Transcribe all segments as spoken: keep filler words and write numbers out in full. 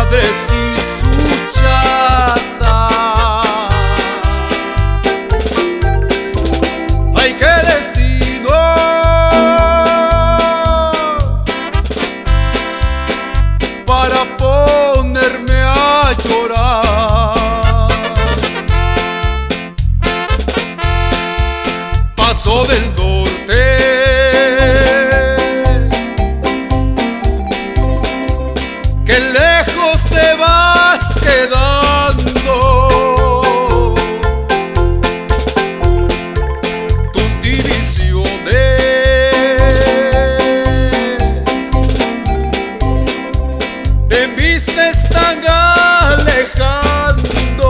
padres y su chata. ¡Ay, qué destino! Para ponerme a llorar. Paso del norte, que lejos te vas quedando. Tus divisiones te viste están alejando.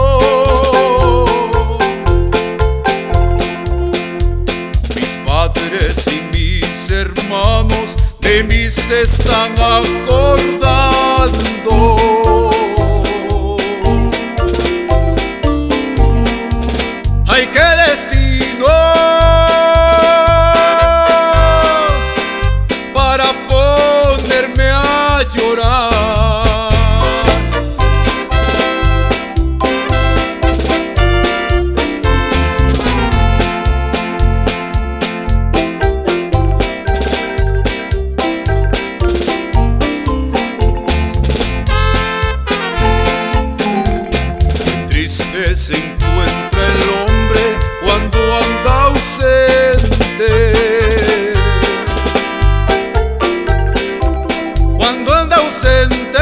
Mis padres y mis hermanos de mí se están acordando. ¡Ay, qué destino! Para ponerme a llorar. Triste se encuentra el hombre cuando anda ausente. Cuando anda ausente,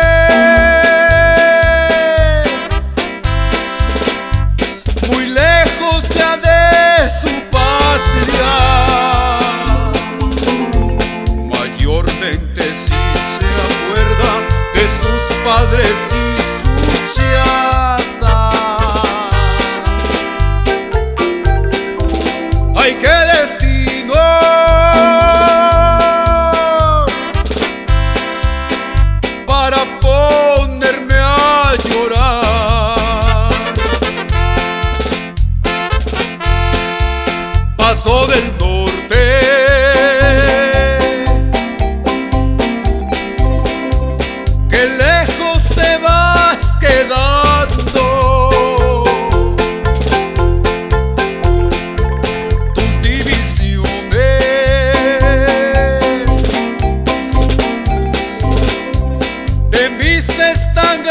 muy lejos ya de su patria. Mayormente si se acuerda de sus padres y su chata. ¡Ay, qué destino! Para ponerme a llorar. Paso del norte, que lejos te vas quedando. Tus divisiones te viste están